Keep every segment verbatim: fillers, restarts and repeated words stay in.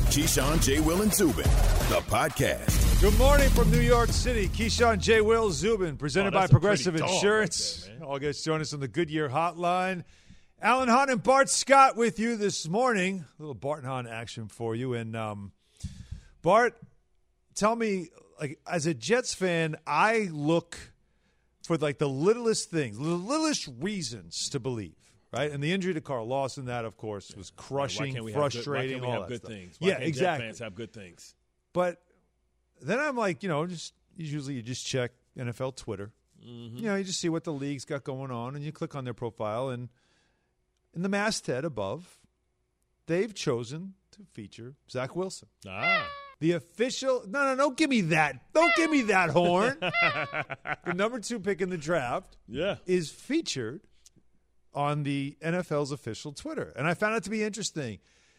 Keyshawn, J. Will, and Zubin, the podcast. Good morning from New York City. Keyshawn, J. Will, Zubin, presented oh, by Progressive Insurance. Right there, all guys join us on the Goodyear Hotline. Alan Hunt and Bart Scott with you this morning. A little Bart and Hunt action for you. And um, Bart, tell me, like, as a Jets fan, I look for like the littlest things, the littlest reasons to believe. Right, and the injury to Carl Lawson, that of course was crushing, why frustrating. Good, why can't we all have that good stuff. things? Why yeah, can't exactly. Jet fans have good things. But then I'm like, you know, just usually you just check N F L Twitter. Mm-hmm. You know, you just see what the league's got going on, and you click on their profile, and in the masthead above, they've chosen to feature Zach Wilson. Ah. The official – no, no, don't give me that. Don't give me that horn. The number two pick in the draft yeah. is featured on the N F L's official Twitter. And I found it to be interesting.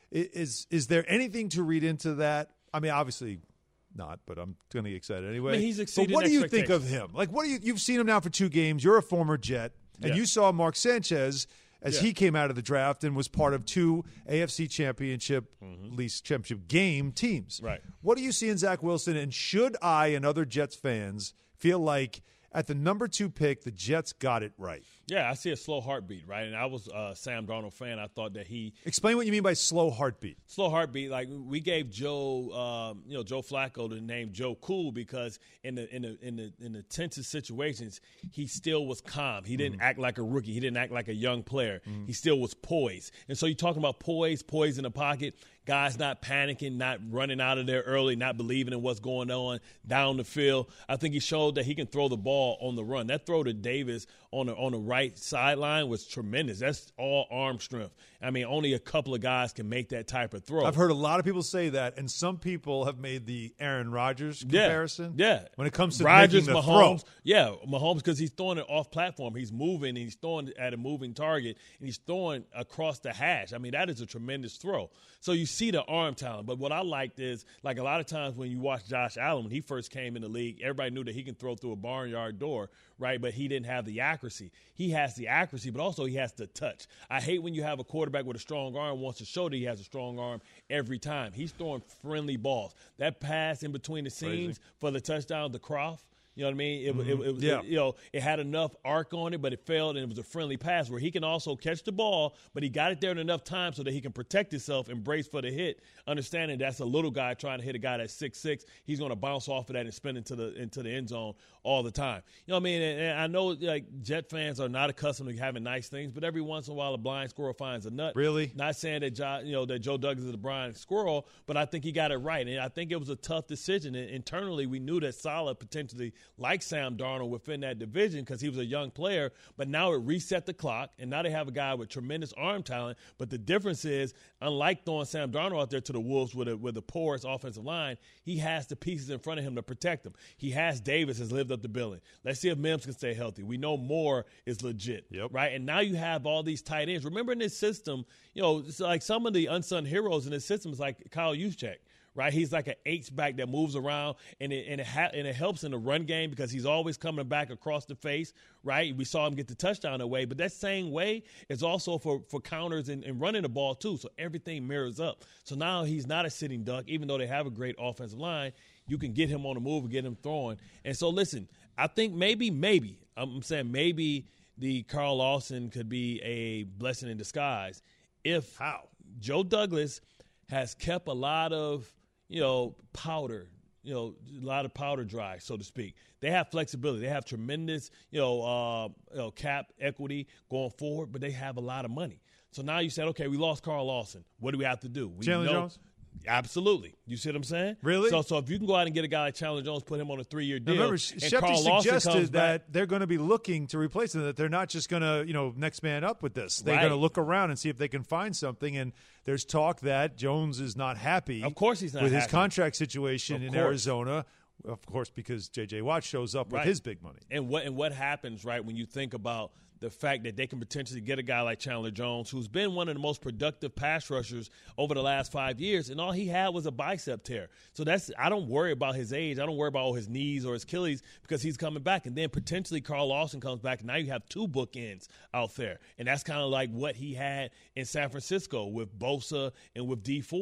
Is is there anything to read into that? I mean, obviously not, but I'm going to get excited anyway. I mean, he's exceeded but what do you think of him? Like, what do you – you've seen him now for two games. You're a former Jet, and yeah. you saw Mark Sanchez as yeah. he came out of the draft and was part of two A F C championship, mm-hmm. least championship game teams. Right. What do you see in Zach Wilson, and should I and other Jets fans feel like at the number two pick, the Jets got it right? Yeah, I see a slow heartbeat, right? And I was a Sam Darnold fan. I thought that he – Explain what you mean by slow heartbeat. Slow heartbeat, like we gave Joe, um, you know, Joe Flacco the name Joe Cool because in the in the in the in the tensest situations, he still was calm. He didn't mm. act like a rookie. He didn't act like a young player. Mm. He still was poised. And so you're talking about poise, poise in the pocket. Guys not panicking, not running out of there early, not believing in what's going on down the field. I think he showed that he can throw the ball on the run. That throw to Davis on the on the right sideline was tremendous. That's all arm strength. I mean, only a couple of guys can make that type of throw. I've heard a lot of people say that, and some people have made the Aaron Rodgers comparison. Yeah, yeah. When it comes to Rodgers, making the Mahomes, throw. Yeah, Mahomes, because he's throwing it off platform. He's moving, and he's throwing at a moving target, and he's throwing across the hash. I mean, that is a tremendous throw. So you see the arm talent. But what I liked is, like a lot of times when you watch Josh Allen, when he first came in the league, everybody knew that he can throw through a barnyard door, right? But he didn't have the accuracy. He has the accuracy, but also he has the touch. I hate when you have a quarterback with a strong arm wants to show that he has a strong arm every time. He's throwing friendly balls. That pass in between the seams Crazy. for the touchdown to Kroft, you know what I mean? It, mm-hmm. it, it was, yeah. it, you know, it had enough arc on it, but it failed, and it was a friendly pass where he can also catch the ball, but he got it there in enough time so that he can protect himself and brace for the hit, understanding that's a little guy trying to hit a guy that's six six. He's going to bounce off of that and spin into the into the end zone all the time. You know what I mean? And, and I know like Jet fans are not accustomed to having nice things, but every once in a while a blind squirrel finds a nut. Really? Not saying that Joe, you know, that Joe Douglas is a blind squirrel, but I think he got it right, and I think it was a tough decision. And internally, we knew that Saleh potentially, like Sam Darnold, within that division because he was a young player, but now it reset the clock, and now they have a guy with tremendous arm talent. But the difference is, unlike throwing Sam Darnold out there to the Wolves with a with a porous offensive line, he has the pieces in front of him to protect him. He has Davis has lived up the billing. Let's see if Mims can stay healthy. We know Moore is legit, yep. right? And now you have all these tight ends. Remember in this system, you know, it's like some of the unsung heroes in this system is like Kyle Juszczyk. Right, he's like an H-back that moves around, and it and it, ha- and it helps in the run game because he's always coming back across the face. Right, we saw him get the touchdown away, but that same way is also for, for counters and, and running the ball too. So everything mirrors up. So now he's not a sitting duck, even though they have a great offensive line. You can get him on the move and get him throwing. And so listen, I think maybe, maybe I'm saying maybe the Carl Lawson could be a blessing in disguise if how Joe Douglas has kept a lot of you know, powder, you know, a lot of powder dry, so to speak. They have flexibility. They have tremendous, you know, uh, you know, cap equity going forward, but they have a lot of money. So now you said, okay, we lost Carl Lawson. What do we have to do? We Chandler know, Jones? Absolutely. You see what I'm saying? Really? So so if you can go out and get a guy like Chandler Jones, put him on a three-year deal. Now remember, and Shefty Carl Lawson suggested comes back, that they're going to be looking to replace him, that they're not just going to, you know, next man up with this. They're Right. going to look around and see if they can find something. And there's talk that Jones is not happy. Of course he's not with happy. his contract situation Of in course. Arizona. Of course, because J J. Watt shows up with Right. his big money. And what and what happens, right, when you think about the fact that they can potentially get a guy like Chandler Jones, who's been one of the most productive pass rushers over the last five years, and all he had was a bicep tear. So that's I don't worry about his age. I don't worry about oh, his knees or his Achilles because he's coming back. And then potentially Carl Lawson comes back, and now you have two bookends out there. And that's kind of like what he had in San Francisco with Bosa and with Dee Ford.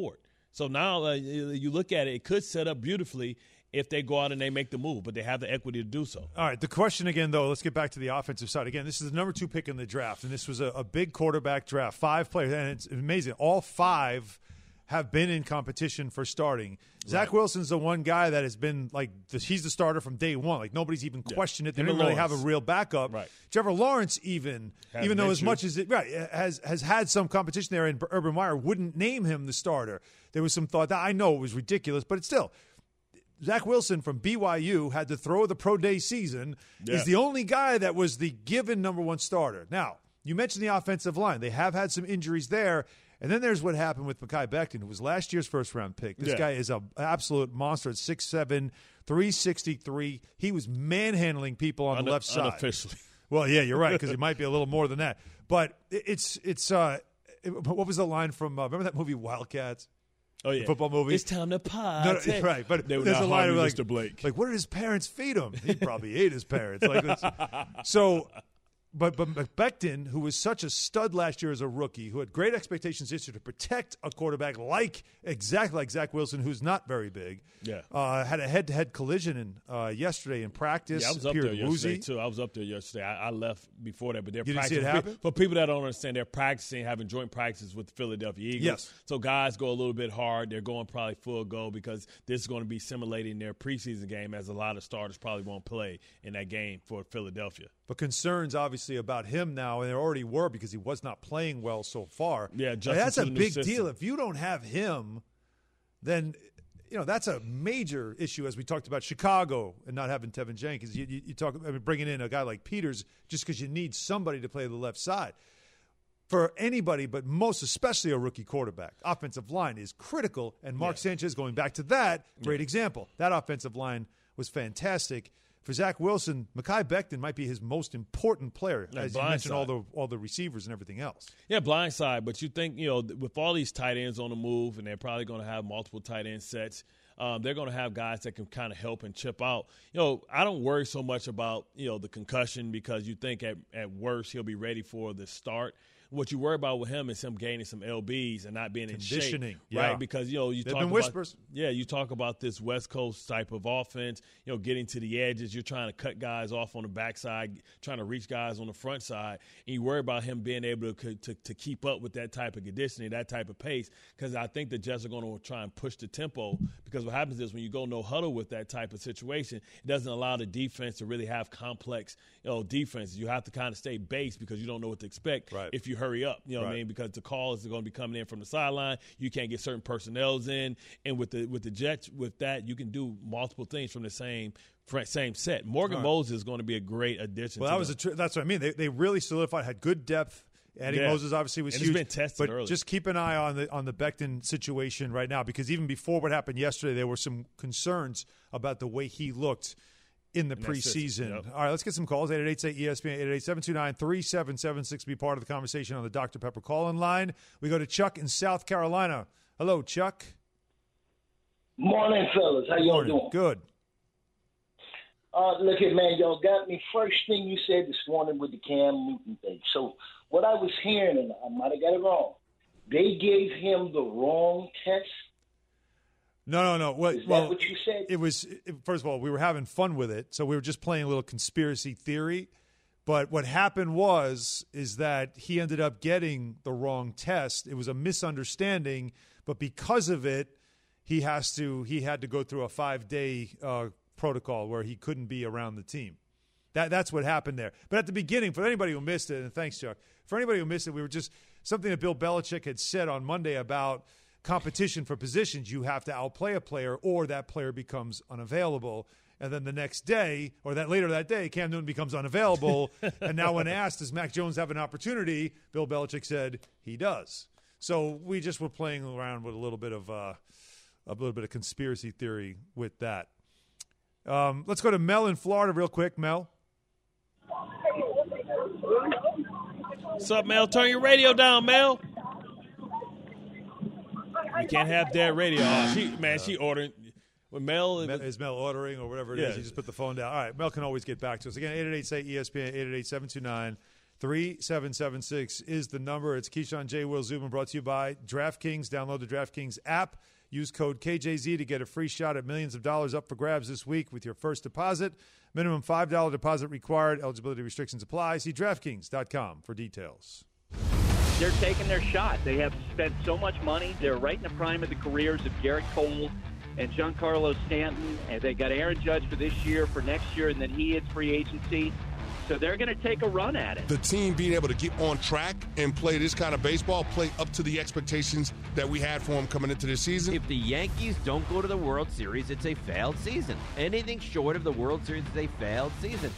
So now uh, you look at it, it could set up beautifully if they go out and they make the move, but they have the equity to do so. All right, the question again, though, let's get back to the offensive side. Again, this is the number two pick in the draft, and this was a, a big quarterback draft. Five players, and it's amazing. All five have been in competition for starting. Right. Zach Wilson's the one guy that has been like – he's the starter from day one. Like, nobody's even yeah. questioned it. They didn't really have a real backup. Right. Trevor Lawrence even, has even though as much as it right, has, has had some competition there, and Urban Meyer wouldn't name him the starter. There was some thought that – I know it was ridiculous, but it's still – Zach Wilson from B Y U had to throw the pro day season, yeah. is the only guy that was the given number one starter. Now, you mentioned the offensive line. They have had some injuries there. And then there's what happened with Mekhi Becton, who was last year's first-round pick. This yeah. guy is an absolute monster at six seven, three sixty-three. He was manhandling people on Un- the left side. Unofficially. Well, yeah, you're right, because it might be a little more than that. But it's – it's uh, it, what was the line from uh, – remember that movie Wildcats? Oh, yeah. The football movie. It's time to party. No, no, right, but they there's a line of like, Mister Blake. like, what did his parents feed him? He probably ate his parents. Like this. So, but but Becton, who was such a stud last year as a rookie, who had great expectations this year to protect a quarterback like exactly like Zach Wilson, who's not very big. Yeah, uh, had a head-to-head collision in, uh, yesterday in practice. Yeah, I was up there yesterday too. I was up there yesterday. I, I left before that, but they're you practicing. Didn't see it happen? For people that don't understand, they're practicing, having joint practices with the Philadelphia Eagles. Yes. So guys go a little bit hard. They're going probably full go because this is going to be simulating their preseason game, as a lot of starters probably won't play in that game for Philadelphia. But concerns obviously about him now, and there already were because he was not playing well so far. Yeah, just that's a big deal. If you don't have him, then you know that's a major issue. As we talked about Chicago and not having Tevin Jenkins, you, you, you talk I mean, bringing in a guy like Peters just because you need somebody to play the left side. For anybody, but most especially a rookie quarterback, offensive line is critical. And Mark yeah. Sanchez, going back to that, great yeah. example. That offensive line was fantastic. For Zach Wilson, Mekhi Becton might be his most important player, yeah, as you mentioned, all the all the receivers and everything else. Yeah, blindside. But you think, you know, with all these tight ends on the move, and they're probably going to have multiple tight end sets, um, they're going to have guys that can kind of help and chip out. You know, I don't worry so much about, you know, the concussion because you think at, at worst he'll be ready for the start. What you worry about with him is him gaining some L Bs and not being in shape, Conditioning, right? Yeah. Because you know you They've talk been about whispers. Yeah, you talk about this West Coast type of offense. You know, getting to the edges, you're trying to cut guys off on the backside, trying to reach guys on the front side, and you worry about him being able to to, to keep up with that type of conditioning, that type of pace. Because I think the Jets are going to try and push the tempo. Because what happens is when you go no huddle with that type of situation, it doesn't allow the defense to really have complex, you know, defenses. You have to kind of stay base because you don't know what to expect right. if you hurry up. You know. Right. What I mean? Because the calls are going to be coming in from the sideline. You can't get certain personnels in. And with the with the Jets, with that, you can do multiple things from the same same set. Morgan right. Moses is going to be a great addition. Well, to that was a tr- that's what I mean. They they really solidified, had good depth. Adding yeah. Moses obviously was and huge. It's been tested but early. Just keep an eye on the on the Becton situation right now, because even before what happened yesterday, there were some concerns about the way he looked in the preseason. Yep. All right, let's get some calls. eight eight eight, say E S P N, eight eight eight, seven two nine, three seven seven six. Be part of the conversation on the Doctor Pepper call-in line. We go to Chuck in South Carolina. Hello, Chuck. Morning, fellas. How y'all Morning. doing? Good. Uh, look here, man. Y'all got me. First thing you said this morning with the Cam Newton thing. So what I was hearing, and I might have got it wrong, they gave him the wrong test. No, no, no. Well, Is that well, what you said? It was, it, first of all, we were having fun with it, so we were just playing a little conspiracy theory. But what happened was is that he ended up getting the wrong test. It was a misunderstanding, but because of it, he has to he had to go through a five-day uh, protocol where he couldn't be around the team. That that's what happened there. But at the beginning, for anybody who missed it, and thanks, Chuck, for anybody who missed it, we were just something that Bill Belichick had said on Monday about competition for positions. You have to outplay a player or that player becomes unavailable. And then the next day, or that later that day, Cam Newton becomes unavailable. And now when asked, does Mac Jones have an opportunity, Bill Belichick said he does. So we just were playing around with a little bit of uh, a little bit of conspiracy theory with that. Um, let's go to Mel in Florida real quick. Mel. What's up, Mel? Turn your radio down, Mel. You can't have that radio off. She, man, she ordering. When Mel Mel, is Mel ordering or whatever it yeah. is, you just put the phone down. All right, Mel can always get back to us. Again, eight eight eight, say E S P N, eight eight eight, seven two nine, three seven seven six is the number. It's Keyshawn, J. Will, Zubin, brought to you by DraftKings. Download the DraftKings app. Use code K J Z to get a free shot at millions of dollars up for grabs this week with your first deposit. Minimum five dollars deposit required. Eligibility restrictions apply. See DraftKings dot com for details. They're taking their shot. They have spent so much money. They're right in the prime of the careers of Garrett Cole and Giancarlo Stanton. And they got Aaron Judge for this year, for next year, and then he hits free agency. So they're going to take a run at it. The team being able to get on track and play this kind of baseball, play up to the expectations that we had for them coming into this season. If the Yankees don't go to the World Series, it's a failed season. Anything short of the World Series is a failed season.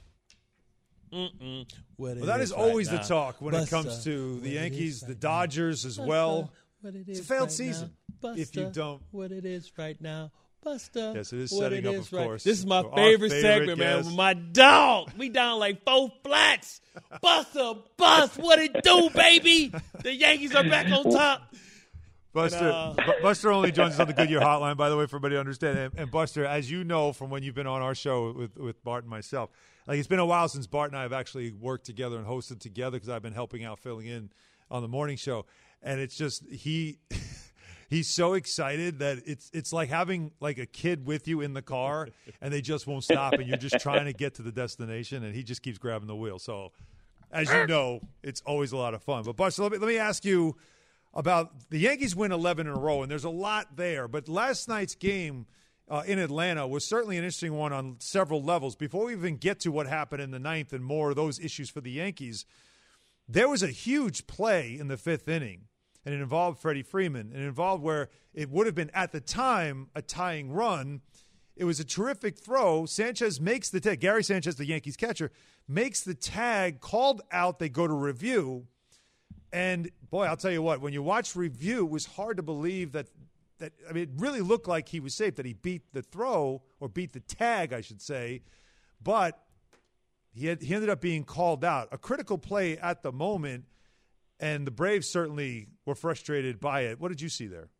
Mm-mm. What Well, that is, is always right the now. talk when Buster, it comes to the what it Yankees, is the right Dodgers now. as Buster, well. what it It's a is failed right season now. if you Buster, don't. What it is right now. Buster. Yes, it is what setting it up, is of right- course. This is my Our favorite, favorite segment, man. guest. With my dog. We down like four flats. Buster, bust. What it do, baby? The Yankees are back on top. Buster, And, uh, Bu- Buster only joins us on the Goodyear Hotline, by the way, for everybody to understand. And, and Buster, as you know from when you've been on our show with, with Bart and myself, like it's been a while since Bart and I have actually worked together and hosted together because I've been helping out, filling in on the morning show. And it's just he he's so excited that it's it's like having like a kid with you in the car, and they just won't stop, and you're just trying to get to the destination, and he just keeps grabbing the wheel. So, as you know, it's always a lot of fun. But Buster, let me let me ask you about the Yankees win eleven in a row, and there's a lot there. But last night's game uh, in Atlanta was certainly an interesting one on several levels. Before we even get to what happened in the ninth and more of those issues for the Yankees, there was a huge play in the fifth inning, and it involved Freddie Freeman. And it involved where it would have been, at the time, a tying run. It was a terrific throw. Sanchez makes the tag. Gary Sanchez, the Yankees catcher, makes the tag, called out. They go to review. And, boy, I'll tell you what, when you watch review, it was hard to believe that, that I mean, it really looked like he was safe, that he beat the throw, or beat the tag, I should say. But he, had, he ended up being called out. A critical play at the moment, and the Braves certainly were frustrated by it. What did you see there?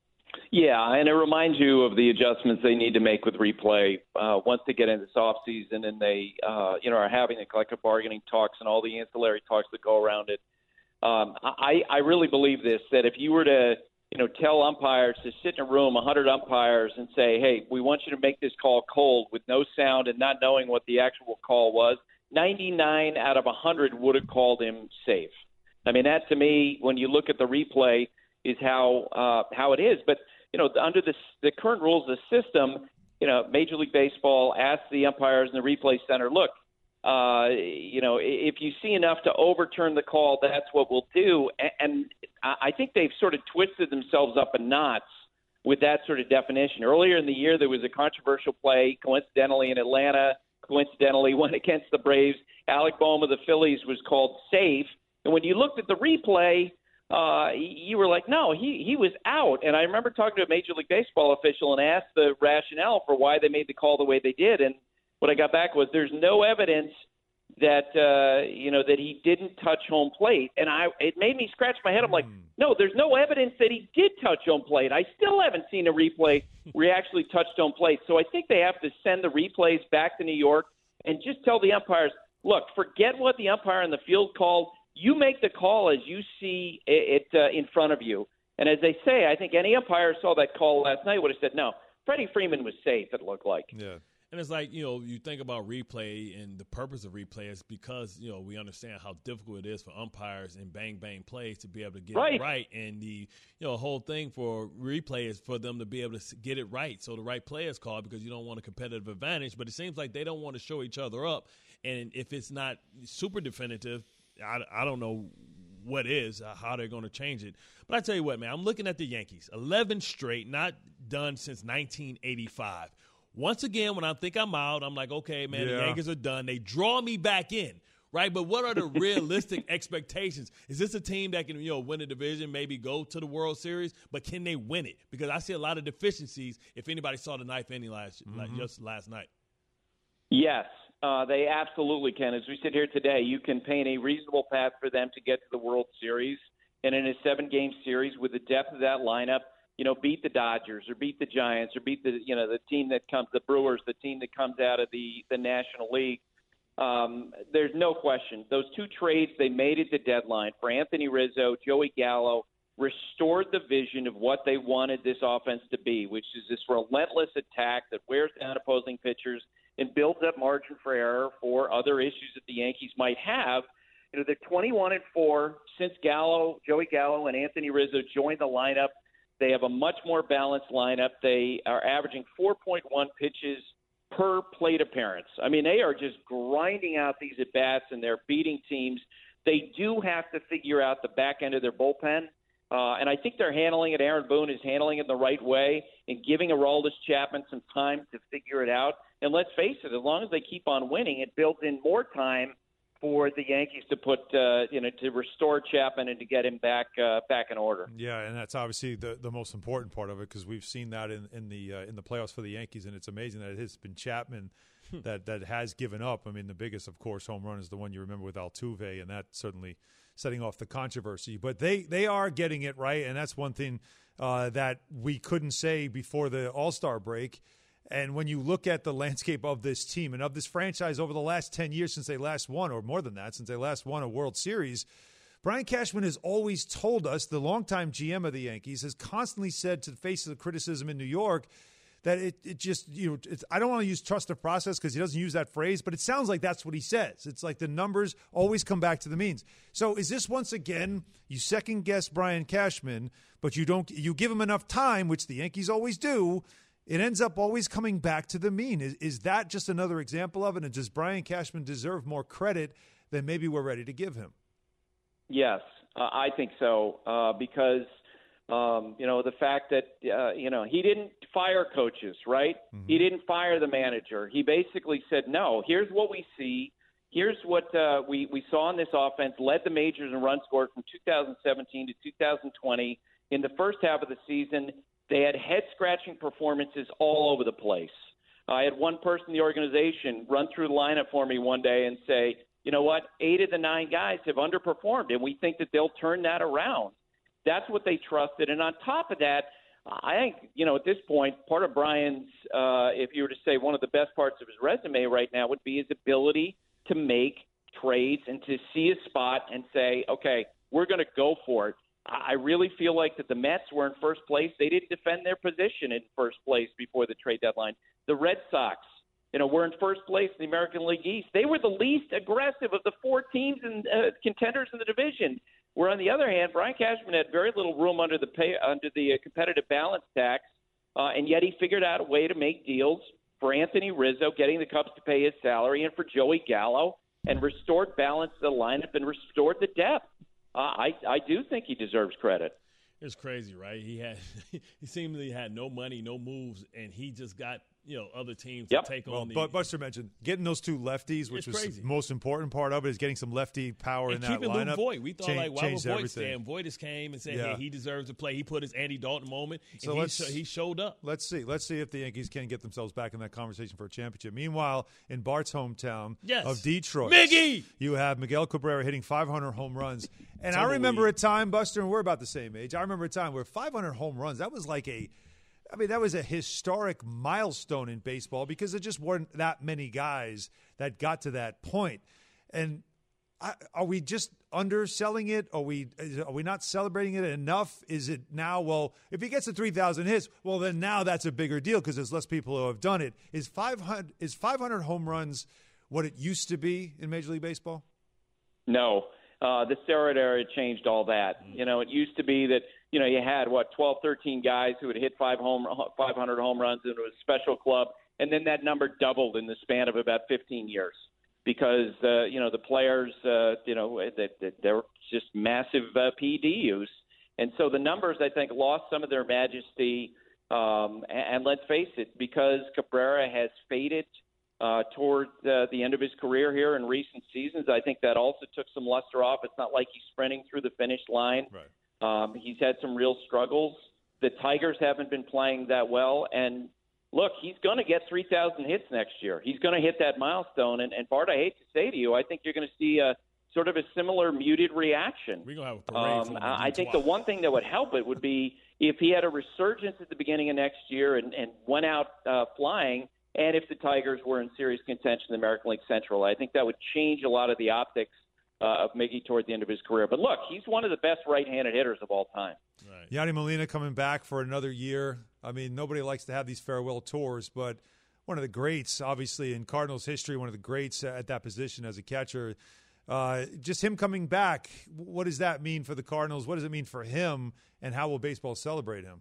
Yeah, and it reminds you of the adjustments they need to make with replay uh, once they get into this offseason and they, uh, you know, are having the collective bargaining talks and all the ancillary talks that go around it. Um, I, I really believe this, that if you were to, you know, tell umpires to sit in a room, one hundred umpires, and say, hey, we want you to make this call cold with no sound and not knowing what the actual call was, ninety-nine out of one hundred would have called him safe. I mean, that to me, when you look at the replay, is how uh, how it is. But, you know, under the, the current rules of the system, you know, Major League Baseball asks the umpires in the replay center, look, Uh, you know, if you see enough to overturn the call, that's what we'll do. And, and I think they've sort of twisted themselves up in knots with that sort of definition. Earlier in the year, there was a controversial play, coincidentally, in Atlanta, coincidentally went against the Braves. Alec Bohm of the Phillies was called safe. And when you looked at the replay, uh, you were like, no, he, he was out. And I remember talking to a Major League Baseball official and asked the rationale for why they made the call the way they did. And what I got back was there's no evidence that, uh, you know, that he didn't touch home plate. And I, it made me scratch my head. I'm like, no, there's no evidence that he did touch home plate. I still haven't seen a replay where he actually touched home plate. So I think they have to send the replays back to New York and just tell the umpires, look, forget what the umpire in the field called. You make the call as you see it uh, in front of you. And as they say, I think any umpire saw that call last night would have said, no, Freddie Freeman was safe, it looked like. Yeah. And it's like, you know, you think about replay, and the purpose of replay is because, you know, we understand how difficult it is for umpires in bang-bang plays to be able to get right. it right. And the, you know, whole thing for replay is for them to be able to get it right so the right play is called, because you don't want a competitive advantage. But it seems like they don't want to show each other up. And if it's not super definitive, I, I don't know what is, uh, how they're going to change it. But I tell you what, man, I'm looking at the Yankees. eleven straight, not done since nineteen eighty-five. Once again, when I think I'm out, I'm like, okay, man, yeah. the Yankees are done. They draw me back in, right? But what are the realistic expectations? Is this a team that can, you know, win a division, maybe go to the World Series, but can they win it? Because I see a lot of deficiencies if anybody saw the ninth inning last, mm-hmm. like just last night. Yes, uh, they absolutely can. As we sit here today, you can paint a reasonable path for them to get to the World Series. And in a seven-game series with the depth of that lineup, you know, beat the Dodgers or beat the Giants or beat the, you know, the team that comes, the Brewers, the team that comes out of the, the National League. Um, there's no question. Those two trades they made at the deadline for Anthony Rizzo, Joey Gallo, restored the vision of what they wanted this offense to be, which is this relentless attack that wears down opposing pitchers and builds up margin for error for other issues that the Yankees might have. You know, they're twenty-one and four since Gallo, Joey Gallo, and Anthony Rizzo joined the lineup. They have a much more balanced lineup. They are averaging four point one pitches per plate appearance. I mean, they are just grinding out these at-bats, and they're beating teams. They do have to figure out the back end of their bullpen. Uh, and I think they're handling it. Aaron Boone is handling it the right way and giving Aroldis Chapman some time to figure it out. And let's face it, as long as they keep on winning, it builds in more time for the Yankees to put, uh, you know, to restore Chapman and to get him back uh, back in order. Yeah, and that's obviously the, the most important part of it, because we've seen that in, in the uh, in the playoffs for the Yankees, and it's amazing that it has been Chapman that, that has given up. I mean, the biggest, of course, home run is the one you remember with Altuve, and that certainly – setting off the controversy. But they, they are getting it right, and that's one thing uh, that we couldn't say before the All-Star break. And when you look at the landscape of this team and of this franchise over the last ten years since they last won, or more than that, since they last won a World Series, Brian Cashman has always told us, the longtime G M of the Yankees, has constantly said to the face of the criticism in New York, that it, it just, you know, it's, I don't want to use trust the process because he doesn't use that phrase, but it sounds like that's what he says. It's like the numbers always come back to the means. So is this once again, you second guess Brian Cashman, but you don't, you give him enough time, which the Yankees always do, it ends up always coming back to the mean. Is, is that just another example of it? And does Brian Cashman deserve more credit than maybe we're ready to give him? Yes, uh, I think so, uh, because Um, you know, the fact that, uh, you know, he didn't fire coaches, right? Mm-hmm. He didn't fire the manager. He basically said, no, here's what we see. Here's what uh, we, we saw in this offense, led the majors in run scored from two thousand seventeen to two thousand twenty. In the first half of the season, they had head-scratching performances all over the place. I had one person in the organization run through the lineup for me one day and say, you know what, eight of the nine guys have underperformed, and we think that they'll turn that around. That's what they trusted. And on top of that, I think, you know, at this point, part of Brian's, uh, if you were to say one of the best parts of his resume right now would be his ability to make trades and to see a spot and say, okay, we're going to go for it. I really feel like that the Mets were in first place. They didn't defend their position in first place before the trade deadline. The Red Sox, you know, were in first place in the American League East. They were the least aggressive of the four teams and uh, contenders in the division. Where on the other hand, Brian Cashman had very little room under the pay, under the uh, competitive balance tax, uh, and yet he figured out a way to make deals for Anthony Rizzo, getting the Cubs to pay his salary, and for Joey Gallo, and restored balance to the lineup and restored the depth. Uh, I I do think he deserves credit. It's crazy, right? He had he seemingly had no money, no moves, and he just got, you know, other teams yep. to take well, on the. But Buster mentioned getting those two lefties, which it's was crazy. the most important part of it, is getting some lefty power and in that keeping lineup. Luke Voit. We thought, Change, like, why would Voit everything. stand? Voit just came and said, yeah. hey, he deserves to play. He put his Andy Dalton moment, and so he, let's, sh- he showed up. Let's see. Let's see if the Yankees can get themselves back in that conversation for a championship. Meanwhile, in Bart's hometown yes. of Detroit, Miggy! you have Miguel Cabrera hitting five hundred home runs. And I Tumbleweed. remember a time, Buster, and we're about the same age, I remember a time where five hundred home runs, that was like a – I mean, that was a historic milestone in baseball because there just weren't that many guys that got to that point. And I, are we just underselling it? Are we are we not celebrating it enough? Is it now, well, if he gets to three thousand hits, well, then now that's a bigger deal because there's less people who have done it. Is five hundred, is five hundred home runs what it used to be in Major League Baseball? No. Uh, the steroid era changed all that. You know, it used to be that, you know, you had, what, twelve, thirteen guys who would hit five home, five hundred home runs, and it was a special club, and then that number doubled in the span of about fifteen years because, uh, you know, the players, uh, you know, they, they, they were just massive uh, P D use. And so the numbers, I think, lost some of their majesty. Um, and, and let's face it, because Cabrera has faded Uh, toward uh, the end of his career here in recent seasons, I think that also took some luster off. It's not like he's sprinting through the finish line. Right. Um, he's had some real struggles. The Tigers haven't been playing that well. And, look, he's going to get three thousand hits next year. He's going to hit that milestone. And, and, Bart, I hate to say to you, I think you're going to see a sort of a similar muted reaction. We're going to have a parade. Um, I think the one thing that would help it would be if he had a resurgence at the beginning of next year and, and went out uh, flying, and if the Tigers were in serious contention in the American League Central. I think that would change a lot of the optics uh, of Miggy toward the end of his career. But look, he's one of the best right-handed hitters of all time. Right. Yadi Molina coming back for another year. I mean, nobody likes to have these farewell tours, but one of the greats, obviously, in Cardinals history, one of the greats at that position as a catcher. Uh, just him coming back, what does that mean for the Cardinals? What does it mean for him, and how will baseball celebrate him?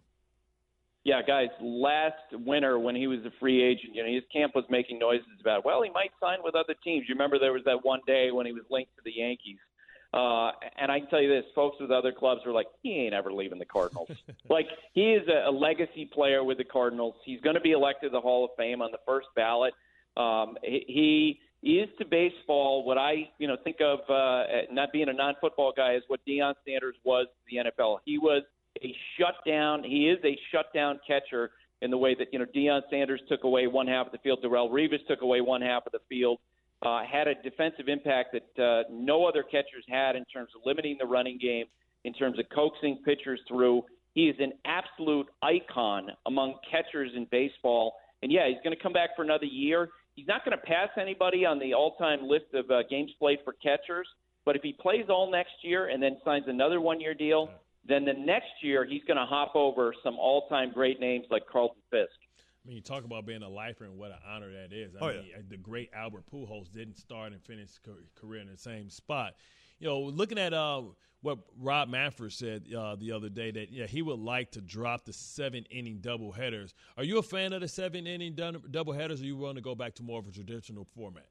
Yeah, guys, last winter when he was a free agent, you know, his camp was making noises about, well, he might sign with other teams. You remember there was that one day when he was linked to the Yankees. Uh, and I can tell you this, folks with other clubs were like, he ain't ever leaving the Cardinals. Like, he is a, a legacy player with the Cardinals. He's going to be elected to the Hall of Fame on the first ballot. Um, he, he is to baseball what I, you know, think of uh, not being a non-football guy as what Deion Sanders was to the N F L. He was a shutdown. He is a shutdown catcher in the way that, you know, Deion Sanders took away one half of the field. Darrelle Revis took away one half of the field. Uh, had a defensive impact that uh, no other catchers had in terms of limiting the running game, in terms of coaxing pitchers through. He is an absolute icon among catchers in baseball. And, yeah, he's going to come back for another year. He's not going to pass anybody on the all-time list of uh, games played for catchers. But if he plays all next year and then signs another one-year deal, then the next year he's going to hop over some all-time great names like Carlton Fisk. I mean, you talk about being a lifer and what an honor that is. I oh, mean, yeah. the great Albert Pujols didn't start and finish his career in the same spot. You know, looking at uh, what Rob Manfred said uh, the other day, that yeah, he would like to drop the seven-inning doubleheaders. Are you a fan of the seven-inning doubleheaders, or are you willing to go back to more of a traditional format?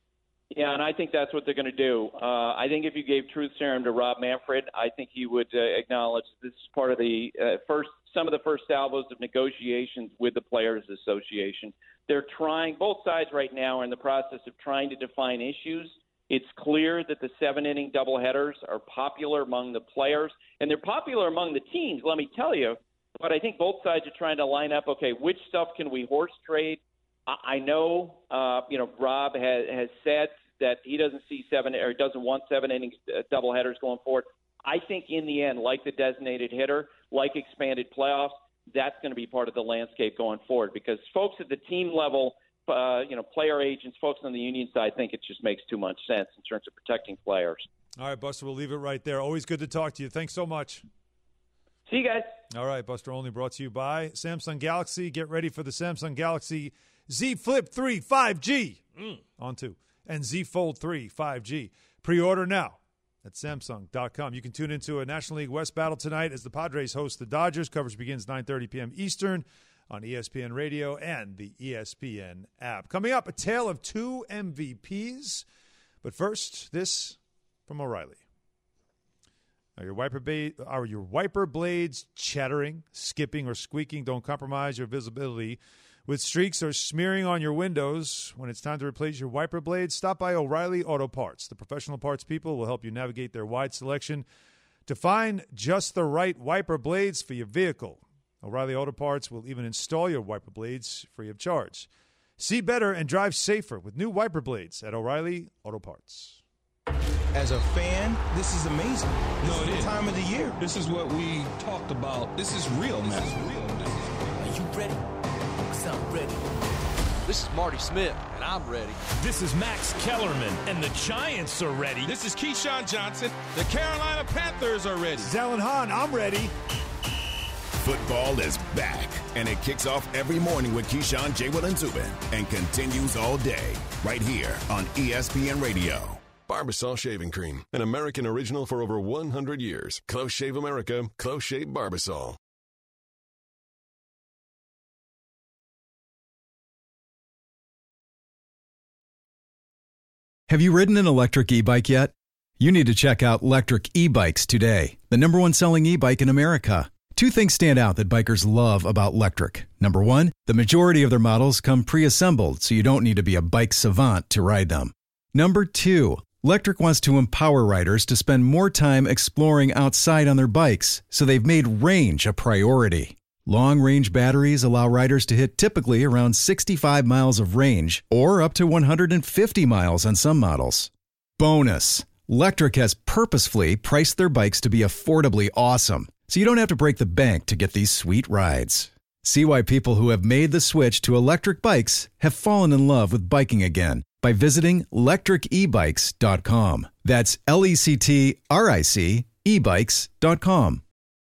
Yeah, and I think that's what they're going to do. Uh, I think if you gave truth serum to Rob Manfred, I think he would uh, acknowledge this is part of the uh, first, some of the first salvos of negotiations with the Players Association. They're trying, both sides right now are in the process of trying to define issues. It's clear that the seven-inning doubleheaders are popular among the players, and they're popular among the teams, let me tell you. But I think both sides are trying to line up, okay, which stuff can we horse trade? I know, uh, you know, Rob has, has said that he doesn't see seven or doesn't want seven innings uh, doubleheaders going forward. I think in the end, like the designated hitter, like expanded playoffs, that's going to be part of the landscape going forward because folks at the team level, uh, you know, player agents, folks on the union side think it just makes too much sense in terms of protecting players. All right, Buster, we'll leave it right there. Always good to talk to you. Thanks so much. See you guys. All right, Buster Olney brought to you by Samsung Galaxy. Get ready for the Samsung Galaxy Z Flip three five G mm. on two and Z Fold three five G. Pre-order now at Samsung dot com. You can tune into a National League West battle tonight as the Padres host the Dodgers. Coverage begins nine thirty p.m. Eastern on E S P N Radio and the E S P N app. Coming up, a tale of two M V Ps. But first, this from O'Reilly. Are your wiper, ba- are your wiper blades chattering, skipping, or squeaking? Don't compromise your visibility with streaks or smearing on your windows. When it's time to replace your wiper blades, stop by O'Reilly Auto Parts. The professional parts people will help you navigate their wide selection to find just the right wiper blades for your vehicle. O'Reilly Auto Parts will even install your wiper blades free of charge. See better and drive safer with new wiper blades at O'Reilly Auto Parts. As a fan, this is amazing. This no, is it the is. time of the year. This is what we talked about. This is real now. This is real. Are you ready? Because I'm ready. This is Marty Smith, and I'm ready. This is Max Kellerman, and the Giants are ready. This is Keyshawn Johnson. The Carolina Panthers are ready. Zallen Hahn, I'm ready. Football is back, and it kicks off every morning with Keyshawn, J. Will, and Zubin, and continues all day right here on E S P N Radio. Barbasol Shaving Cream, an American original for over one hundred years. Close Shave America, Close Shave Barbasol. Have you ridden an electric e-bike yet? You need to check out Lectric E-Bikes today, the number one selling e-bike in America. Two things stand out that bikers love about Lectric. Number one, the majority of their models come pre-assembled, so you don't need to be a bike savant to ride them. Number two, Lectric wants to empower riders to spend more time exploring outside on their bikes, so they've made range a priority. Long-range batteries allow riders to hit typically around sixty-five miles of range, or up to one hundred fifty miles on some models. Bonus! Lectric has purposefully priced their bikes to be affordably awesome, so you don't have to break the bank to get these sweet rides. See why people who have made the switch to electric bikes have fallen in love with biking again by visiting lectric e bikes dot com. That's L E C T R I C e bikes dot com.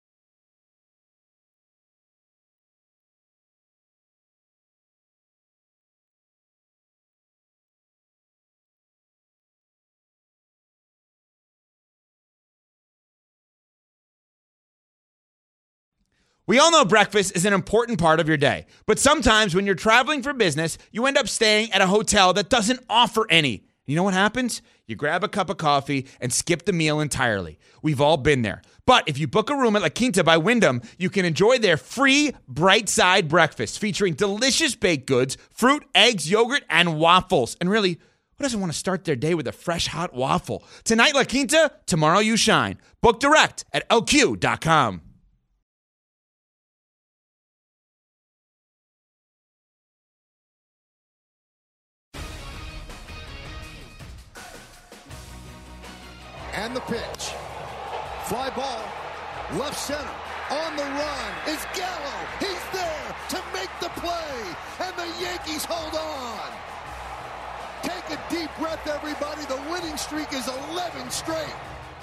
We all know breakfast is an important part of your day, but sometimes when you're traveling for business, you end up staying at a hotel that doesn't offer any. You know what happens? You grab a cup of coffee and skip the meal entirely. We've all been there. But if you book a room at La Quinta by Wyndham, you can enjoy their free Bright Side breakfast featuring delicious baked goods, fruit, eggs, yogurt, and waffles. And really, who doesn't want to start their day with a fresh, hot waffle? Tonight, La Quinta, tomorrow you shine. Book direct at L Q dot com. And the pitch. Fly ball. Left center. On the run is Gallo. He's there to make the play. And the Yankees hold on. Take a deep breath, everybody. The winning streak is eleven straight.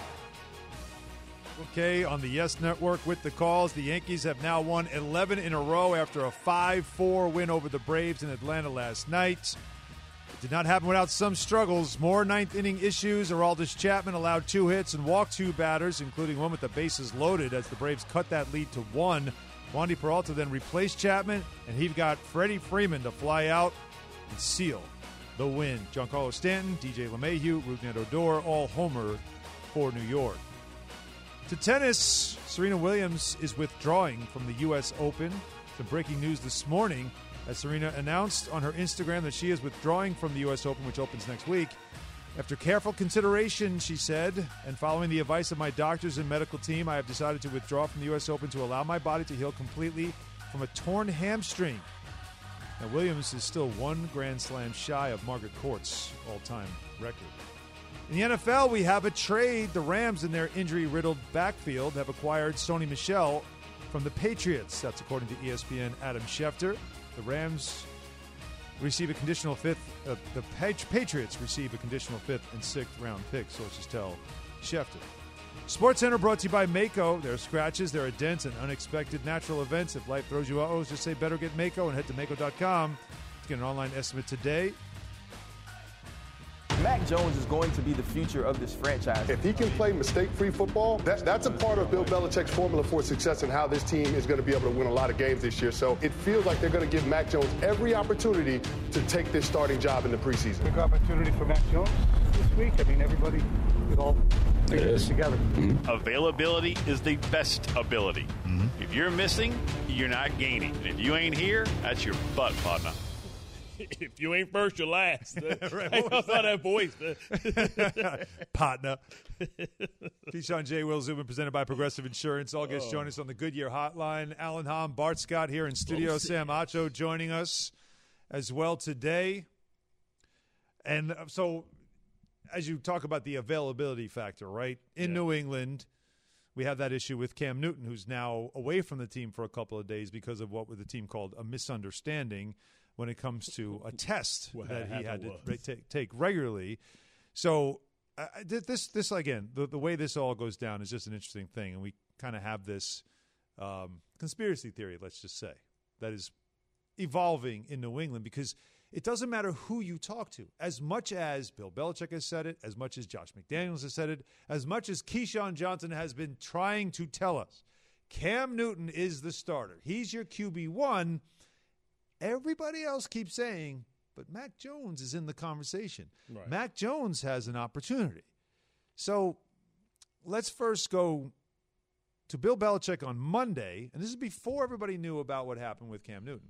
Okay, on the Yes Network with the calls, the Yankees have now won eleven in a row after a five four win over the Braves in Atlanta last night. Did not happen without some struggles. More ninth-inning issues. Aroldis Chapman allowed two hits and walked two batters, including one with the bases loaded as the Braves cut that lead to one. Wandy Peralta then replaced Chapman, and he got Freddie Freeman to fly out and seal the win. Giancarlo Stanton, D J LeMahieu, Rougned Odor, all homer for New York. To tennis, Serena Williams is withdrawing from the U S Open. Some breaking news this morning as Serena announced on her Instagram that she is withdrawing from the U S Open, which opens next week. After careful consideration, she said, and following the advice of my doctors and medical team, I have decided to withdraw from the U S Open to allow my body to heal completely from a torn hamstring. Now, Williams is still one Grand Slam shy of Margaret Court's all-time record. In the N F L, we have a trade. The Rams, in their injury-riddled backfield, have acquired Sony Michel from the Patriots. That's according to E S P N Adam Schefter. The Rams receive a conditional fifth. Uh, the Patriots receive a conditional fifth and sixth round pick, sources tell Schefter. SportsCenter brought to you by Mako. There are scratches, there are dents, and unexpected natural events. If life throws you uh-ohs, just say better get Mako and head to Mako dot com to get an online estimate today. Mac Jones is going to be the future of this franchise. If he can play mistake-free football, that, that's a part of Bill Belichick's formula for success and how this team is going to be able to win a lot of games this year. So it feels like they're going to give Mac Jones every opportunity to take this starting job in the preseason. Big opportunity for Mac Jones this week. I mean, everybody could all take this together. Mm-hmm. Availability is the best ability. Mm-hmm. If you're missing, you're not gaining. And if you ain't here, that's your butt, partner. If you ain't first, you're last. Right, I saw that voice. Partner. Keyshawn J. Will Zubin, presented by Progressive Insurance. All guests oh. join us on the Goodyear Hotline. Alan Hahn, Bart Scott here in studio. Sam Acho joining us as well today. And so, as you talk about the availability factor, right? In yeah. New England, we have that issue with Cam Newton, who's now away from the team for a couple of days because of what the team called a misunderstanding when it comes to a test what that he had to re- take, take regularly. So uh, this, this again, the, the way this all goes down is just an interesting thing, and we kind of have this um, conspiracy theory, let's just say, that is evolving in New England because it doesn't matter who you talk to. As much as Bill Belichick has said it, as much as Josh McDaniels has said it, as much as Keyshawn Johnson has been trying to tell us, Cam Newton is the starter. He's your Q B one. Everybody else keeps saying, but Mac Jones is in the conversation. Right. Mac Jones has an opportunity. So let's first go to Bill Belichick on Monday, and this is before everybody knew about what happened with Cam Newton.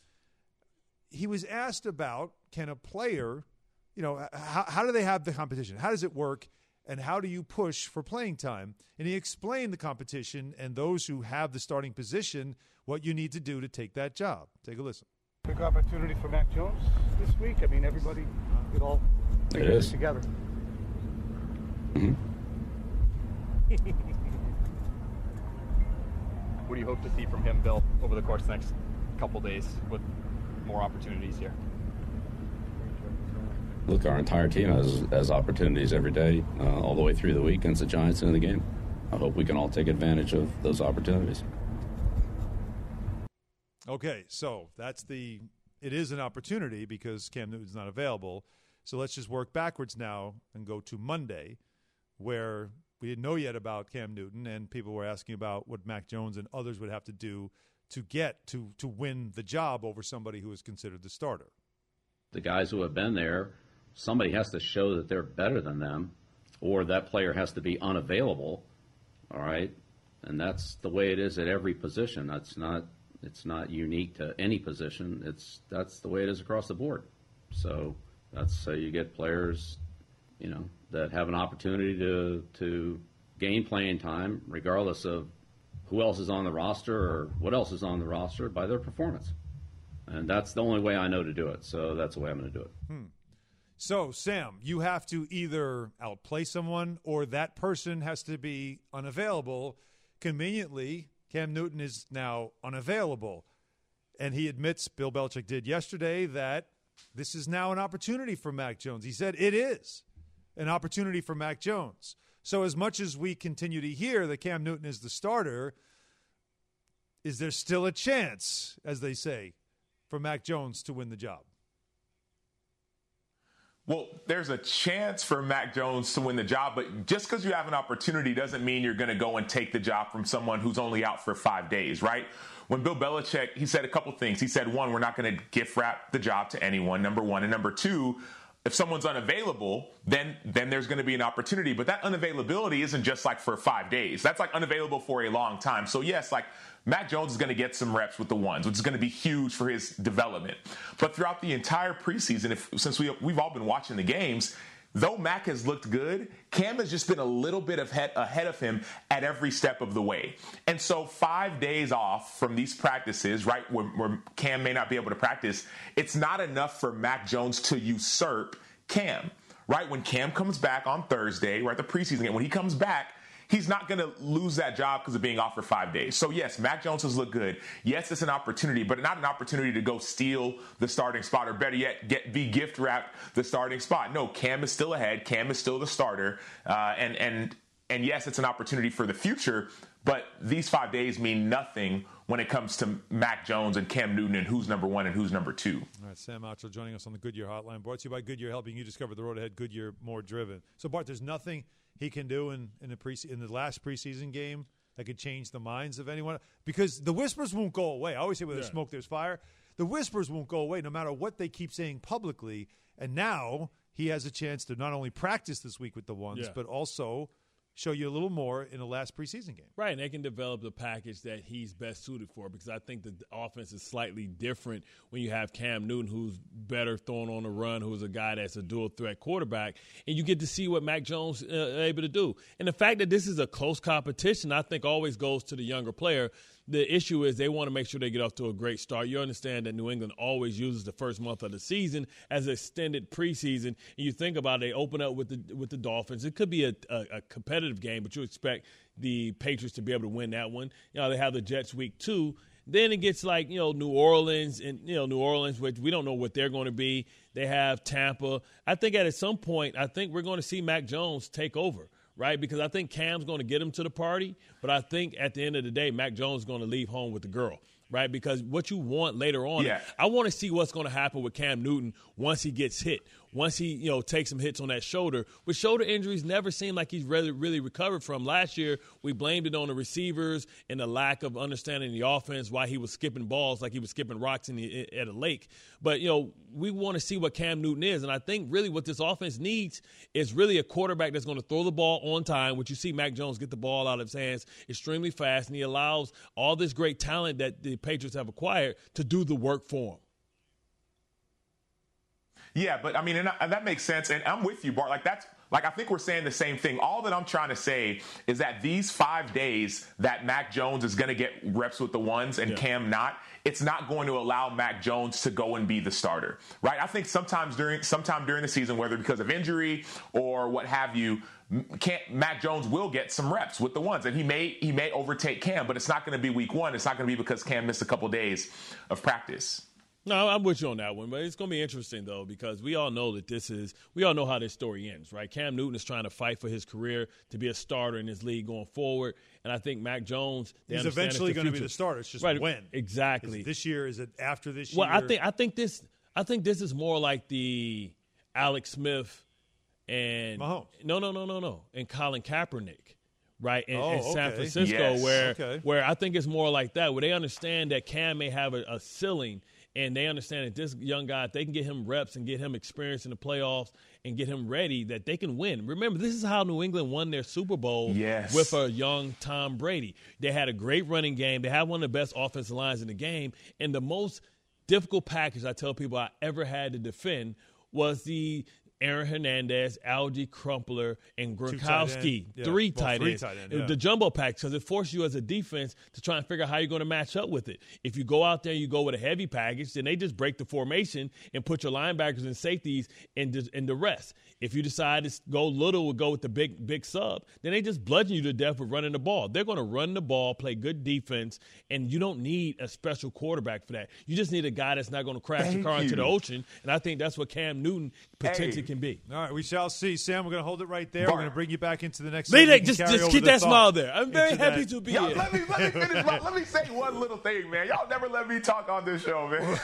He was asked about, can a player, you know, how, how do they have the competition? How does it work? And how do you push for playing time? And he explained the competition and those who have the starting position, what you need to do to take that job. Take a listen. Big opportunity for Mac Jones this week. I mean, everybody could all take this together. Mm-hmm. What do you hope to see from him, Bill, over the course of the next couple days with more opportunities here? look, our entire team has, has opportunities every day, uh, all the way through the week against the Giants in the game. I hope we can all take advantage of those opportunities. Okay, so that's the – it is an opportunity because Cam Newton's not available. So let's just work backwards now and go to Monday, where we didn't know yet about Cam Newton, and people were asking about what Mac Jones and others would have to do to get to, to win the job over somebody who is considered the starter. The guys who have been there, somebody has to show that they're better than them, or that player has to be unavailable, all right? And that's the way it is at every position. That's not it's not unique to any position. It's that's the way it is across the board. So that's so you get players, you know, that have an opportunity to to gain playing time regardless of who else is on the roster or what else is on the roster by their performance. And that's the only way I know to do it. So that's the way I'm going to do it. Hmm. So, Sam, you have to either outplay someone or that person has to be unavailable. Conveniently, Cam Newton is now unavailable. And he admits, Bill Belichick did yesterday, that this is now an opportunity for Mac Jones. He said it is an opportunity for Mac Jones. So as much as we continue to hear that Cam Newton is the starter, is there still a chance, as they say, for Mac Jones to win the job? Well, there's a chance for Mac Jones to win the job, but just because you have an opportunity doesn't mean you're going to go and take the job from someone who's only out for five days, right? When Bill Belichick, he said a couple things. He said, one, we're not going to gift wrap the job to anyone, number one. And number two, if someone's unavailable, then then there's going to be an opportunity. But that unavailability isn't just like for five days. That's like unavailable for a long time. So, yes, like Mac Jones is going to get some reps with the ones, which is going to be huge for his development. But throughout the entire preseason, if, since we, we've all been watching the games, though Mac has looked good, Cam has just been a little bit of head, ahead of him at every step of the way. And so five days off from these practices, right, where, where Cam may not be able to practice, it's not enough for Mac Jones to usurp Cam, right? When Cam comes back on Thursday, right, the preseason game, when he comes back, he's not going to lose that job because of being off for five days. So, yes, Mac Jones has looked good. Yes, it's an opportunity, but not an opportunity to go steal the starting spot or better yet, get be gift-wrapped the starting spot. No, Cam is still ahead. Cam is still the starter. Uh, and, and, and, yes, it's an opportunity for the future, but these five days mean nothing when it comes to Mac Jones and Cam Newton and who's number one and who's number two. All right, Sam Acho joining us on the Goodyear Hotline. Brought to you by Goodyear, helping you discover the road ahead. Goodyear, more driven. So, Bart, there's nothing he can do in, in, the pre- in the last preseason game that could change the minds of anyone? Because the whispers won't go away. I always say where there's yeah. smoke, there's fire. The whispers won't go away no matter what they keep saying publicly. And now he has a chance to not only practice this week with the ones, yeah. but also show you a little more in the last preseason game. Right, and they can develop the package that he's best suited for, because I think the offense is slightly different when you have Cam Newton, who's better throwing on the run, who's a guy that's a dual-threat quarterback, and you get to see what Mac Jones is uh, able to do. And the fact that this is a close competition, I think, always goes to the younger player. The issue is they want to make sure they get off to a great start. You understand that New England always uses the first month of the season as an extended preseason. And you think about it, they open up with the with the Dolphins. It could be a, a, a competitive game, but you expect the Patriots to be able to win that one. You know, they have the Jets week two. Then it gets like, you know, New Orleans and, you know, New Orleans, which we don't know what they're going to be. They have Tampa. I think at some point, I think we're going to see Mac Jones take over. Right, because I think Cam's going to get him to the party, but I think at the end of the day, Mac Jones is going to leave home with the girl, right? Because what you want later on, yeah. I want to see what's going to happen with Cam Newton once he gets hit, once he, you know, takes some hits on that shoulder. With shoulder injuries, never seemed like he's really, really recovered from. Last year, we blamed it on the receivers and the lack of understanding the offense, why he was skipping balls like he was skipping rocks in the, at a lake. But, you know, we want to see what Cam Newton is, and I think really what this offense needs is really a quarterback that's going to throw the ball on time, which you see Mac Jones get the ball out of his hands extremely fast, and he allows all this great talent that the Patriots have acquired to do the work for him. Yeah, but I mean, and, and that makes sense. And I'm with you, Bart. Like that's like I think we're saying the same thing. All that I'm trying to say is that these five days that Mac Jones is going to get reps with the ones and yeah. Cam not, it's not going to allow Mac Jones to go and be the starter, right? I think sometimes during sometime during the season, whether because of injury or what have you, Cam, Mac Jones will get some reps with the ones, and he may he may overtake Cam, but it's not going to be week one. It's not going to be because Cam missed a couple days of practice. No, I'm with you on that one, but it's going to be interesting, though, because we all know that this is – we all know how this story ends, right? Cam Newton is trying to fight for his career to be a starter in this league going forward, and I think Mac Jones – He's eventually going to be the starter. It's just right, when. Exactly. Is it this year? Is it after this well, year? Well, I think I think this I think this is more like the Alex Smith and – Mahomes. No, no, no, no, no. And Colin Kaepernick. Right, in, oh, in San okay. Francisco, yes. where okay. where I think it's more like that, where they understand that Cam may have a, a ceiling, and they understand that this young guy, if they can get him reps and get him experience in the playoffs and get him ready, that they can win. Remember, this is how New England won their Super Bowl yes. with a young Tom Brady. They had a great running game. They had one of the best offensive lines in the game, and the most difficult package I tell people I ever had to defend was the Aaron Hernandez, Algie Crumpler, and Gronkowski. Yeah. Three, well, tight three ends. tight end. Yeah. The jumbo pack, because it forces you as a defense to try and figure out how you're going to match up with it. If you go out there and you go with a heavy package, then they just break the formation and put your linebackers and safeties in the, in the rest. If you decide to go little or go with the big big sub, then they just bludgeon you to death with running the ball. They're going to run the ball, play good defense, and you don't need a special quarterback for that. You just need a guy that's not going to crash Thank your car you. into the ocean, and I think that's what Cam Newton potentially hey. can be. All right, we shall see. Sam, we're going to hold it right there. Bart. We're going to bring you back into the next Leave segment. it. Just, Carry just over keep the that thought smile there. I'm very into happy that. to be Y'all, here. let me let me finish. my, let me say one little thing, man. Y'all never let me talk on this show, man.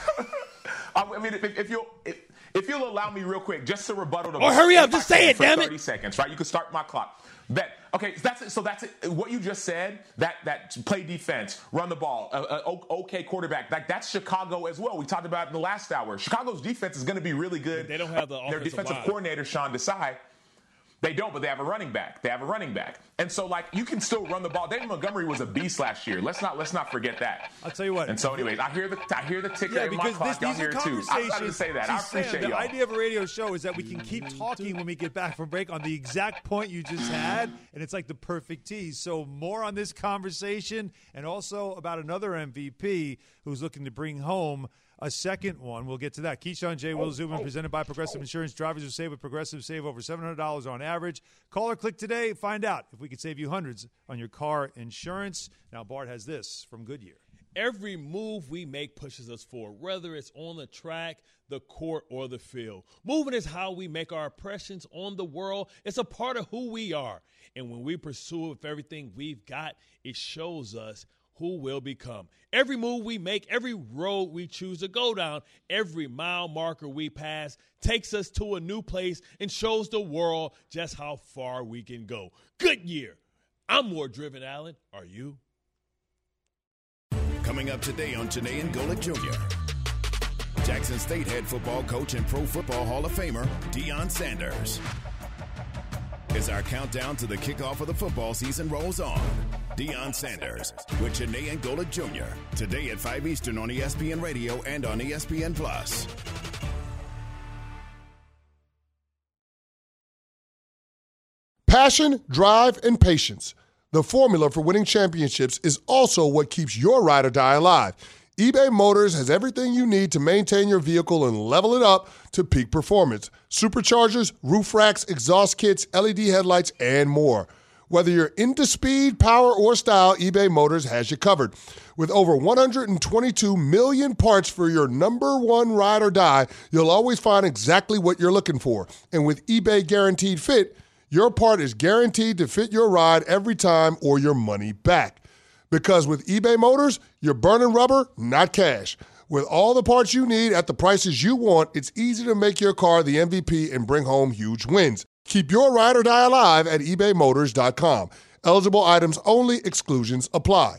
I mean, if, if you'll if, if you'll allow me real quick, just to rebuttal the. Oh, hurry up! Just say it, damn it. Thirty seconds, right? You can start my clock. Bet. Okay, so that's it. So that's it. What you just said. That that play defense, run the ball, uh, uh, okay quarterback. Like that's Chicago as well. We talked about it in the last hour. Chicago's defense is going to be really good. They don't have the Their offensive defensive line. coordinator Sean Desai. They don't, but they have a running back. They have a running back, and so like you can still run the ball. David Montgomery was a beast last year. Let's not let's not forget that. I'll tell you what. And so, anyways, I hear the I hear the ticker Yeah, in my because clock. this, Y'all these hear are it too. I conversations. was about to say that. See, I appreciate Sam, y'all. the idea of a radio show is that we can keep talking when we get back from break on the exact point you just had, and it's like the perfect tease. So more on this conversation, and also about another M V P who's looking to bring home a second one. We'll get to that. Keyshawn J. Will Zubin, presented by Progressive Insurance. Drivers who save with Progressive save over seven hundred dollars on average. Call or click today. Find out if we could save you hundreds on your car insurance. Now, Bart has this from Goodyear. Every move we make pushes us forward, whether it's on the track, the court, or the field. Moving is how we make our impressions on the world. It's a part of who we are. And when we pursue with everything we've got, it shows us who will become. Every move we make, every road we choose to go down, every mile marker we pass takes us to a new place and shows the world just how far we can go. Goodyear. I'm more driven, Allen. Are you? Coming up today on Janae and Golick Junior Jackson State head football coach and Pro Football Hall of Famer Deion Sanders. As our countdown to the kickoff of the football season rolls on, Deion Sanders with Janae and Golick Junior Today at five Eastern on E S P N Radio and on E S P N Plus. Passion, drive, and patience. The formula for winning championships is also what keeps your ride or die alive. eBay Motors has everything you need to maintain your vehicle and level it up to peak performance. Superchargers, roof racks, exhaust kits, L E D headlights, and more. Whether you're into speed, power, or style, eBay Motors has you covered. With over one hundred twenty-two million parts for your number one ride or die, you'll always find exactly what you're looking for. And with eBay Guaranteed Fit, your part is guaranteed to fit your ride every time or your money back. Because with eBay Motors, you're burning rubber, not cash. With all the parts you need at the prices you want, it's easy to make your car the M V P and bring home huge wins. Keep your ride or die alive at ebay motors dot com. Eligible items only. Exclusions apply.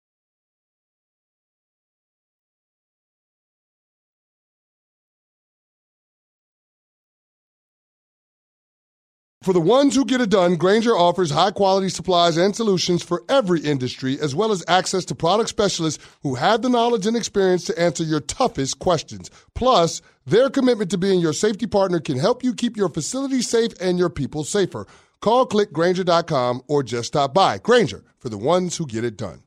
For the ones who get it done, Grainger offers high-quality supplies and solutions for every industry, as well as access to product specialists who have the knowledge and experience to answer your toughest questions. Plus, their commitment to being your safety partner can help you keep your facility safe and your people safer. Call, click Grainger dot com, or just stop by. Grainger, for the ones who get it done.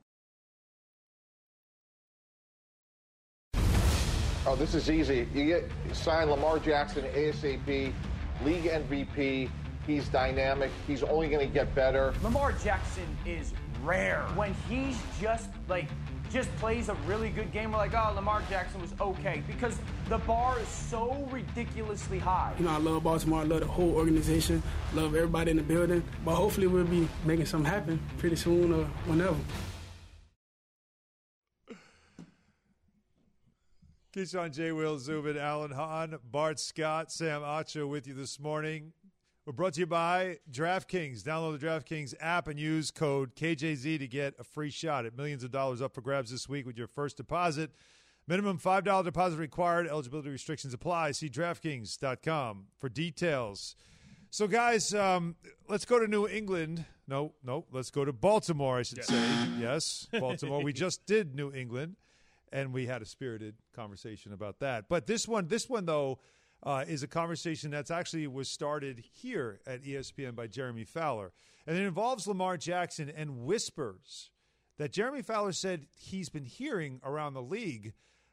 Oh, this is easy. You get sign Lamar Jackson ASAP, league M V P. He's dynamic. He's only going to get better. Lamar Jackson is rare when he's just like just plays a really good game, we're like, oh, Lamar Jackson was okay. Because the bar is so ridiculously high. You know, I love Baltimore. I love the whole organization. Love everybody in the building. But hopefully we'll be making something happen pretty soon or whenever. Keyshawn, J. Will, Zubin, Alan Hahn, Bart Scott, Sam Acho with you this morning. We're brought to you by DraftKings. Download the DraftKings app and use code K J Z to get a free shot at millions of dollars up for grabs this week with your first deposit. Minimum five dollars deposit required. Eligibility restrictions apply. See DraftKings dot com for details. So, guys, um, let's go to New England. No, no, let's go to Baltimore, I should Yes. say. Yes, Baltimore. We just did New England. And we had a spirited conversation about that. But this one, this one though, uh, is a conversation that's actually was started here at E S P N by Jeremy Fowler. And it involves Lamar Jackson and whispers that Jeremy Fowler said he's been hearing around the league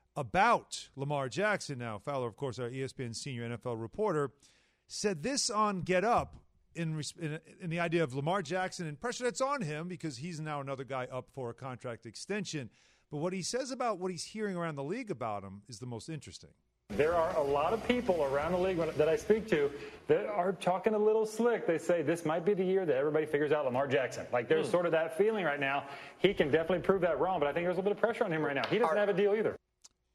about Lamar Jackson. Now, Fowler, of course, our E S P N senior N F L reporter, said this on Get Up in, in, in the idea of Lamar Jackson and pressure that's on him because he's now another guy up for a contract extension. But what he says about what he's hearing around the league about him is the most interesting. There are a lot of people around the league that I speak to that are talking a little slick. They say this might be the year that everybody figures out Lamar Jackson. Like there's mm. sort of that feeling right now. He can definitely prove that wrong, but I think there's a bit of pressure on him right now. He doesn't have a deal either.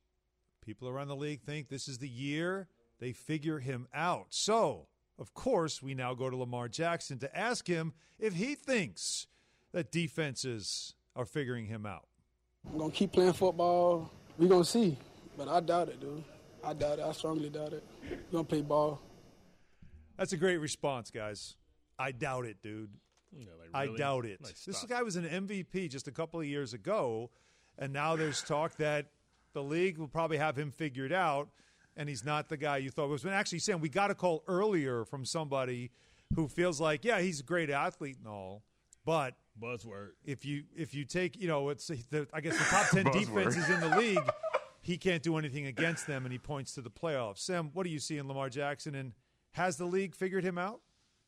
People around the league think this is the year they figure him out. So, of course, we now go to Lamar Jackson to ask him if he thinks that defenses are figuring him out. I'm going to keep playing football. We're going to see. But I doubt it, dude. I doubt it. I strongly doubt it. We're going to play ball. That's a great response, guys. I doubt it, dude. Yeah, like really? I doubt it. Like, this guy was an M V P just a couple of years ago, and now there's talk that the league will probably have him figured out, and he's not the guy you thought was. When actually, Sam, we got a call earlier from somebody who feels like, yeah, he's a great athlete and all, but – buzzword. If you if you take, you know, it's the, I guess the top ten defenses in the league, he can't do anything against them, and he points to the playoffs. Sam, what do you see in Lamar Jackson, and has the league figured him out?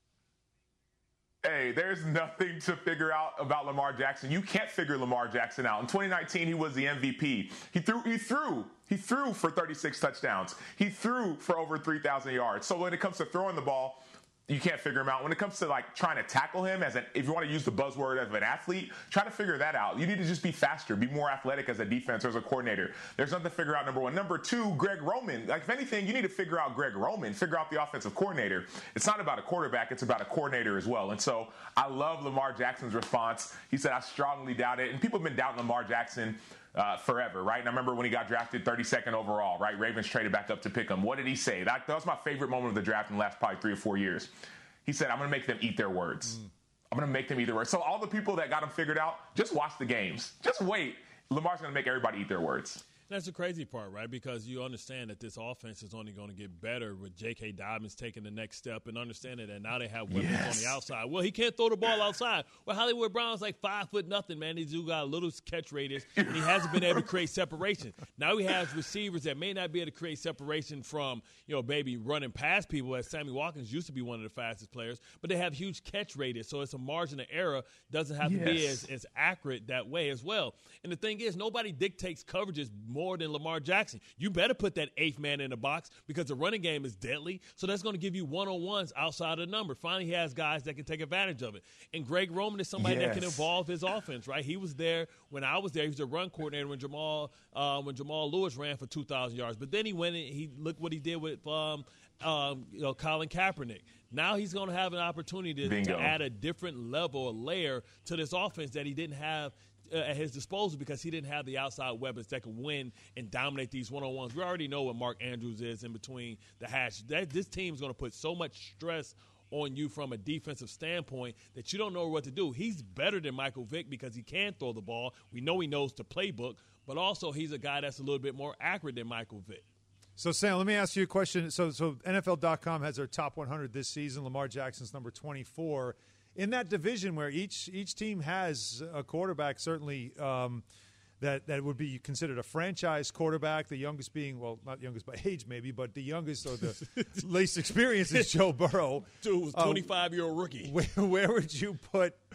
Hey, there's nothing to figure out about Lamar Jackson. You can't figure Lamar Jackson out. In twenty nineteen, he was the M V P. He threw, he threw, he threw for thirty-six touchdowns. He threw for over three thousand yards. So when it comes to throwing the ball, you can't figure him out. When it comes to like trying to tackle him as an, if you want to use the buzzword of an athlete, try to figure that out. You need to just be faster, be more athletic as a defense or as a coordinator. There's nothing to figure out, number one. Number two, Greg Roman. Like if anything, you need to figure out Greg Roman, figure out the offensive coordinator. It's not about a quarterback, it's about a coordinator as well. And so I love Lamar Jackson's response. He said, I strongly doubt it. And people have been doubting Lamar Jackson Uh, forever, right? And I remember when he got drafted thirty-second overall, right? Ravens traded back up to pick him. What did he say? That, that was my favorite moment of the draft in the last probably three or four years. He said, I'm going to make them eat their words. Mm. I'm going to make them eat their words. So all the people that got him figured out, just watch the games. Just wait. Lamar's going to make everybody eat their words. That's the crazy part, right? Because you understand that this offense is only going to get better with J K. Dobbins taking the next step and understanding that now they have weapons yes. on the outside. Well, he can't throw the ball outside. Well, Hollywood Brown's like five foot nothing, man. He's got a little catch radius, and he hasn't been able to create separation. Now he has receivers that may not be able to create separation from, you know, maybe running past people, as Sammy Watkins used to be one of the fastest players, but they have huge catch radius, so it's a margin of error. Doesn't have yes. to be as, as accurate that way as well. And the thing is, nobody dictates coverages more than Lamar Jackson. You better put that eighth man in the box because the running game is deadly. So that's going to give you one-on-ones outside of the number. Finally, he has guys that can take advantage of it. And Greg Roman is somebody yes. that can evolve his offense, right? He was there when I was there. He was a run coordinator when Jamal uh, when Jamal Lewis ran for two thousand yards. But then he went and he looked what he did with um, um, you know, Colin Kaepernick. Now he's going to have an opportunity to, to add a different level, a layer to this offense that he didn't have Uh, at his disposal because he didn't have the outside weapons that could win and dominate these one-on-ones. We already know what Mark Andrews is in between the hash. That, this team is going to put so much stress on you from a defensive standpoint that you don't know what to do. He's better than Michael Vick because he can throw the ball. We know he knows the playbook, but also he's a guy that's a little bit more accurate than Michael Vick. So, Sam, let me ask you a question. So, so N F L dot com has their top one hundred this season. Lamar Jackson's number twenty-four. In that division where each each team has a quarterback, certainly um, that, that would be considered a franchise quarterback, the youngest being, well, not youngest by age maybe, but the youngest or the least experienced is Joe Burrow. Dude was a twenty-five-year-old um, rookie. Where, where would you put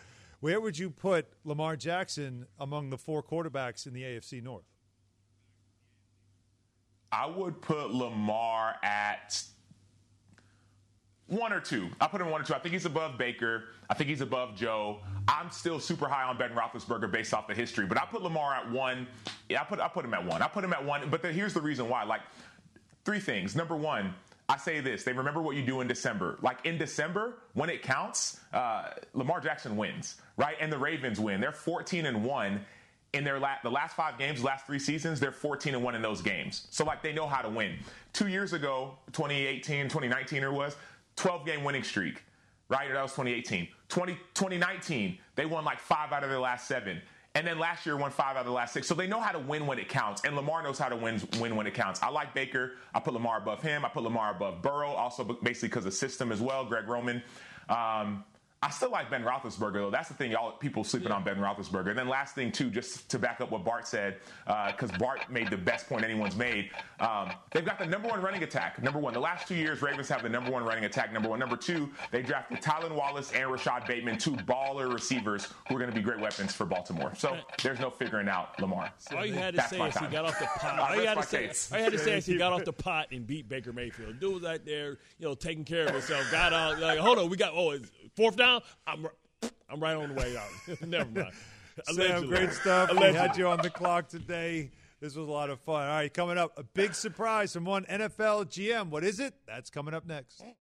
where would you put Lamar Jackson among the four quarterbacks in the A F C North? I would put Lamar at one or two. I put him one or two. I think he's above Baker. I think he's above Joe. I'm still super high on Ben Roethlisberger based off the history, but I put Lamar at one. Yeah, I put I put him at one. I put him at one. But the, here's the reason why. Like, three things. Number one, I say this. They remember what you do in December. Like in December, when it counts, uh, Lamar Jackson wins, right? And the Ravens win. They're fourteen and one. In their la- the last five games, last three seasons, they're fourteen and one in those games. So, like, they know how to win. Two years ago, twenty eighteen, twenty nineteen, it was twelve-game winning streak, right? That was twenty eighteen. twenty, twenty nineteen, they won like five out of their last seven. And then last year, won five out of the last six. So they know how to win when it counts. And Lamar knows how to win, win when it counts. I like Baker. I put Lamar above him. I put Lamar above Burrow, also basically because of system as well, Greg Roman. Um, I still like Ben Roethlisberger, though. That's the thing, y'all people sleeping yeah. on Ben Roethlisberger. And then last thing, too, just to back up what Bart said, because uh, Bart made the best point anyone's made. Um, they've got the number one running attack, number one. The last two years, Ravens have the number one running attack, number one. Number two, they drafted Tylan Wallace and Rashad Bateman, two baller receivers who are going to be great weapons for Baltimore. So there's no figuring out Lamar. All you had to That's say my is time. he got off the pot. All you had to say, all you had to say is he got off the pot and beat Baker Mayfield. Dude was out there, you know, taking care of himself. Got out, like, hold on, we got, oh, it's fourth down? I'm I'm right on the way out. Never mind. Sam, great stuff. We had you on the clock today. This was a lot of fun. All right, coming up, a big surprise from one N F L G M. What is it? That's coming up next.